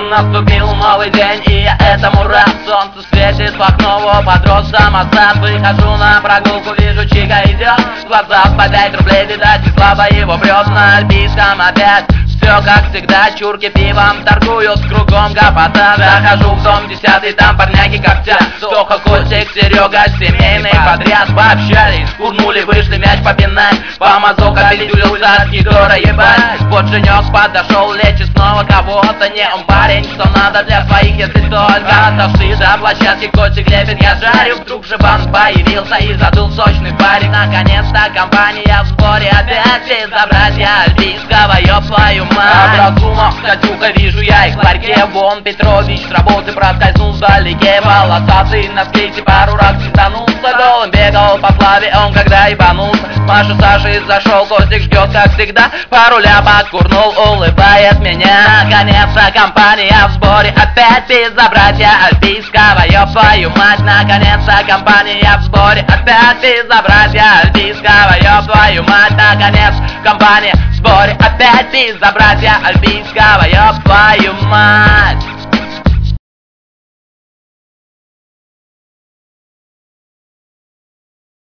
Наступил новый день, и я этому рад. Солнце светит в окно, под рост самосад. Выхожу на прогулку, вижу, чика идет. В глазах по 5 рублей, видать, и слабо его прет. На Альпийском опять все как всегда, чурки пивом торгуют, кругом гопота. Захожу в дом 10, там парняки коптят. Тоха, Костик, Серега, семейный подряд. Пообщались, курнули, вышли мяч попинать. Помазок опилюлился от Егора, ебать. Вот Женек подошел, лечит снова кого-то. Не он парень, что надо для своих, если только. Отошли до площадки, Костик лепит, я жарю. Вдруг же бан появился и задул сочный парень. Наконец-то компания в сборе опять. Безобразие Альпийского, ёб твою мать. Образумов, Катюха, вижу я их в ларьке. Вон Петрович с работы проскользнул вдалеке. Волосатый на скейте пару раз пизданулся. Голым бегал по славе он, когда ебанулся. Маша Саши зашел, Костик ждет, как всегда. Пару ляпок курнул, улыбает меня. Наконец-то компания в сборе опять. Безобразие Альпийского, ёб твою мать. Наконец-то компания в сборе опять. Безобразие Альпийского, ёб твою мать. Наконец компания в сборе опять. Безобразие Альпийского, ёб твою мать.